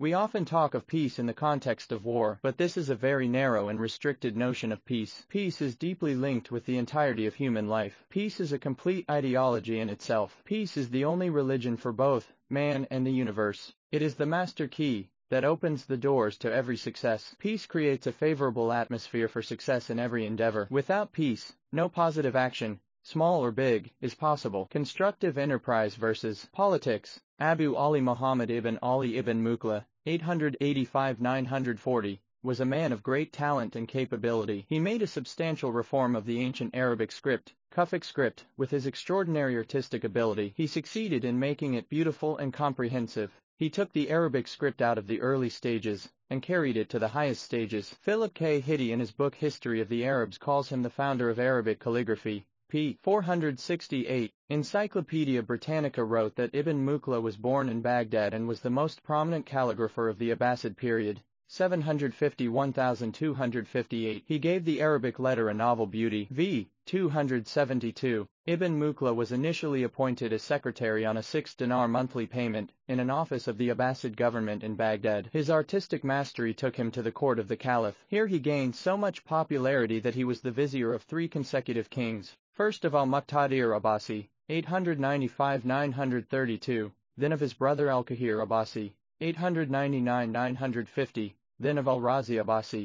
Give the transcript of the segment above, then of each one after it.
We often talk of peace in the context of war, but this is a very narrow and restricted notion of peace. Peace is deeply linked with the entirety of human life. Peace is a complete ideology in itself. Peace is the only religion for both man and the universe. It is the master key that opens the doors to every success. Peace creates a favorable atmosphere for success in every endeavor. Without peace, no positive action, small or big, is possible. Constructive enterprise versus politics. Abu Ali Muhammad ibn Ali ibn Mukhla, 885–940, was a man of great talent and capability. He made a substantial reform of the ancient Arabic script, Kufic script. With his extraordinary artistic ability, he succeeded in making it beautiful and comprehensive. He took the Arabic script out of the early stages and carried it to the highest stages. Philip K. Hitti in his book History of the Arabs calls him the founder of Arabic calligraphy. p. 468. Encyclopaedia Britannica wrote that Ibn Mukhla was born in Baghdad and was the most prominent calligrapher of the Abbasid period, 750–1258. He gave the Arabic letter a novel beauty. v. 272. Ibn Mukhla was initially appointed as secretary on a 6 dinar monthly payment, in an office of the Abbasid government in Baghdad. His artistic mastery took him to the court of the Caliph. Here he gained so much popularity that he was the vizier of 3 consecutive kings, first of al-Muqtadir Abbasi, 895–932, then of his brother al-Kahir Abbasi, 899–950, then of al-Razi Abbasi,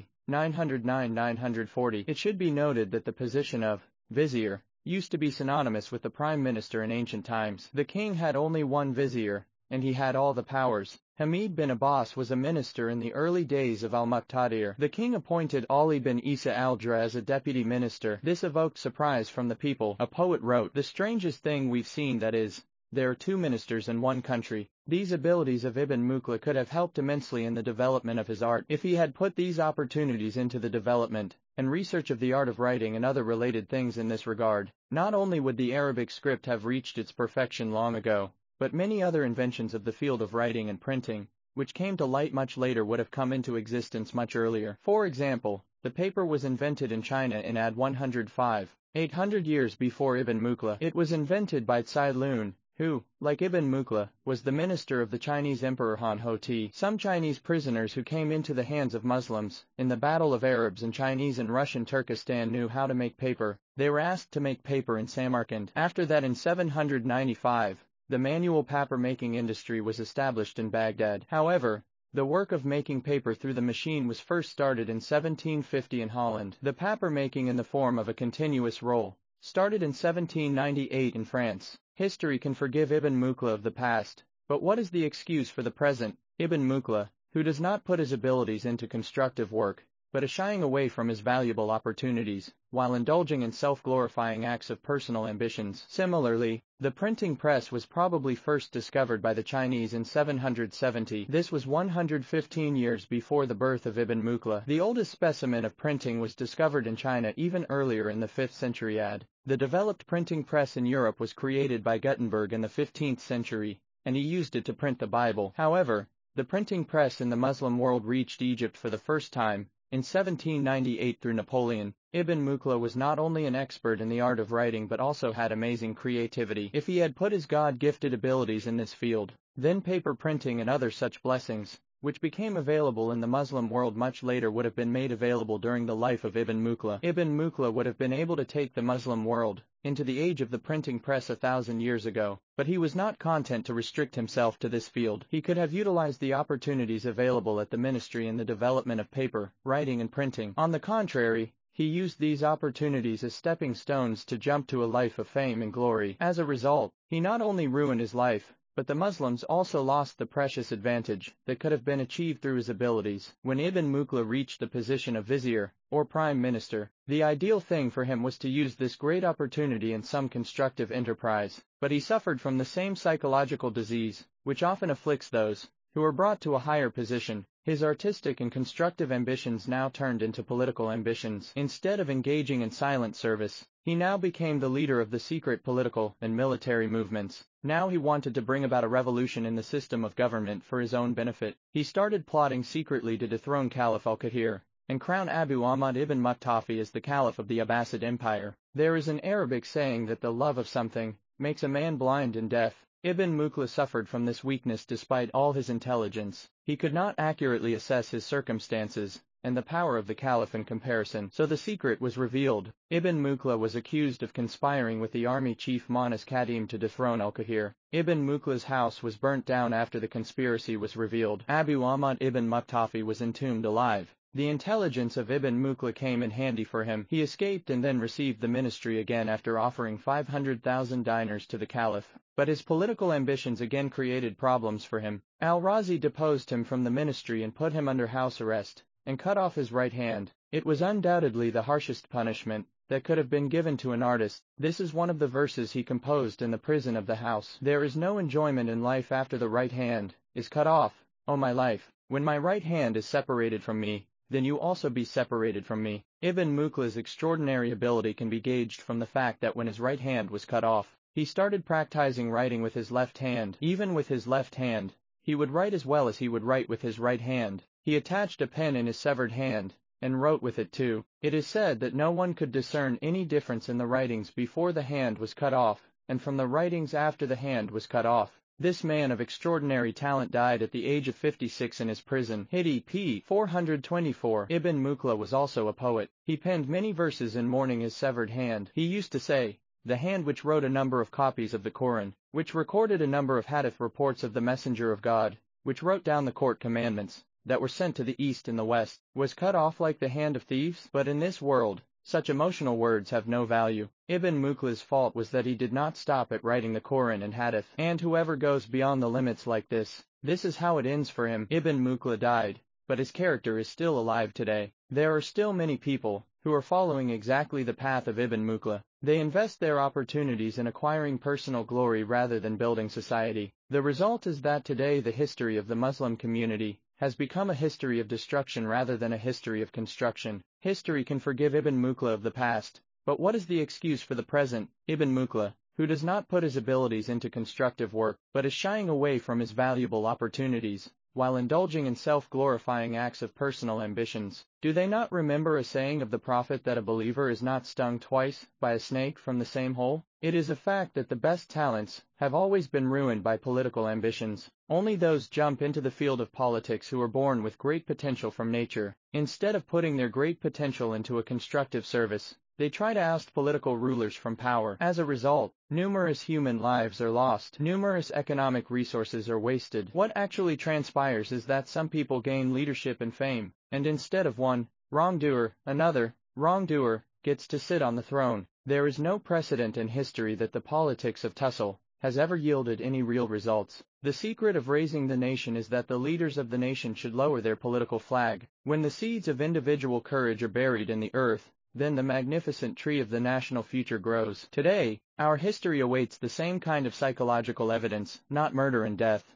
909–940. It should be noted that the position of vizier used to be synonymous with the prime minister in ancient times. The king had only one vizier, and he had all the powers. Hamid bin Abbas was a minister in the early days of al-Muqtadir. The king appointed Ali bin Isa al-Dra as a deputy minister. This evoked surprise from the people. A poet wrote, "The strangest thing we've seen, that is, there are 2 ministers in one country." These abilities of Ibn Mukhla could have helped immensely in the development of his art if he had put these opportunities into the development and research of the art of writing and other related things in this regard. Not only would the Arabic script have reached its perfection long ago, but many other inventions of the field of writing and printing, which came to light much later, would have come into existence much earlier. For example, the paper was invented in China in AD 105, 800 years before Ibn Mukhla. It was invented by Cai Lun, who, like Ibn Mukhla, was the minister of the Chinese Emperor Han Hoti. Some Chinese prisoners who came into the hands of Muslims in the Battle of Arabs and Chinese and Russian Turkestan knew how to make paper. They were asked to make paper in Samarkand. After that, in 795, the manual paper-making industry was established in Baghdad. However, the work of making paper through the machine was first started in 1750 in Holland. The paper-making in the form of a continuous roll started in 1798 in France. History can forgive Ibn Mukhla of the past, but what is the excuse for the present? Ibn Mukhla, who does not put his abilities into constructive work, but is shying away from his valuable opportunities, while indulging in self-glorifying acts of personal ambitions. Similarly, the printing press was probably first discovered by the Chinese in 770. This was 115 years before the birth of Ibn Mukhla. The oldest specimen of printing was discovered in China even earlier, in the 5th century AD. The developed printing press in Europe was created by Gutenberg in the 15th century, and he used it to print the Bible. However, the printing press in the Muslim world reached Egypt for the first time in 1798 through Napoleon. Ibn Mukhla was not only an expert in the art of writing but also had amazing creativity. If he had put his God-gifted abilities in this field, then paper printing and other such blessings, which became available in the Muslim world much later, would have been made available during the life of Ibn Mukhla. Ibn Mukhla would have been able to take the Muslim world into the age of the printing press 1,000 years ago, but he was not content to restrict himself to this field. He could have utilized the opportunities available at the ministry in the development of paper, writing and printing. On the contrary, he used these opportunities as stepping stones to jump to a life of fame and glory. As a result, he not only ruined his life, but the Muslims also lost the precious advantage that could have been achieved through his abilities. When Ibn Mukhla reached the position of vizier, or prime minister, the ideal thing for him was to use this great opportunity in some constructive enterprise. But he suffered from the same psychological disease, which often afflicts those who are brought to a higher position. His artistic and constructive ambitions now turned into political ambitions. Instead of engaging in silent service, he now became the leader of the secret political and military movements. Now he wanted to bring about a revolution in the system of government for his own benefit. He started plotting secretly to dethrone Caliph al-Qahir and crown Abu Ahmad ibn Muqtafi as the Caliph of the Abbasid Empire. There is an Arabic saying that the love of something makes a man blind and deaf. Ibn Mukhla suffered from this weakness despite all his intelligence. He could not accurately assess his circumstances and the power of the caliph in comparison, so the secret was revealed. Ibn Mukhla was accused of conspiring with the army chief Manas Qadim to dethrone al-Qahir. Ibn Mukhla's house was burnt down after the conspiracy was revealed. Abu Ahmad ibn Muqtafi was entombed alive. The intelligence of Ibn Mukhla came in handy for him. He escaped and then received the ministry again after offering 500,000 dinars to the caliph. But his political ambitions again created problems for him. Al-Razi deposed him from the ministry and put him under house arrest, and cut off his right hand. It was undoubtedly the harshest punishment that could have been given to an artist. This is one of the verses he composed in the prison of the house. There is no enjoyment in life after the right hand is cut off, O my life. When my right hand is separated from me, then you also be separated from me. Ibn Mukhla's extraordinary ability can be gauged from the fact that when his right hand was cut off, he started practicing writing with his left hand. Even with his left hand, he would write as well as he would write with his right hand. He attached a pen in his severed hand, and wrote with it too. It is said that no one could discern any difference in the writings before the hand was cut off, and from the writings after the hand was cut off. This man of extraordinary talent died at the age of 56 in his prison. Hidi p. 424. Ibn Mukhla was also a poet. He penned many verses in mourning his severed hand. He used to say, "The hand which wrote a number of copies of the Koran, which recorded a number of hadith reports of the Messenger of God, which wrote down the court commandments that were sent to the east and the west, was cut off like the hand of thieves." But in this world, such emotional words have no value. Ibn Mukhla's fault was that he did not stop at writing the Koran and Hadith. And whoever goes beyond the limits like this is how it ends for him. Ibn Mukhla died, but his character is still alive today. There are still many people who are following exactly the path of Ibn Mukhla. They invest their opportunities in acquiring personal glory rather than building society. The result is that today the history of the Muslim community has become a history of destruction rather than a history of construction. History can forgive Ibn Mukhla of the past, but what is the excuse for the present? Ibn Mukhla, who does not put his abilities into constructive work, but is shying away from his valuable opportunities, while indulging in self-glorifying acts of personal ambitions. Do they not remember a saying of the Prophet that a believer is not stung twice by a snake from the same hole? It is a fact that the best talents have always been ruined by political ambitions. Only those jump into the field of politics who are born with great potential from nature. Instead of putting their great potential into a constructive service, they try to oust political rulers from power. As a result, numerous human lives are lost. Numerous economic resources are wasted. What actually transpires is that some people gain leadership and fame, and instead of one wrongdoer, another wrongdoer gets to sit on the throne. There is no precedent in history that the politics of tussle has ever yielded any real results. The secret of raising the nation is that the leaders of the nation should lower their political flag. When the seeds of individual courage are buried in the earth, then the magnificent tree of the national future grows. Today, our history awaits the same kind of psychological evidence, not murder and death.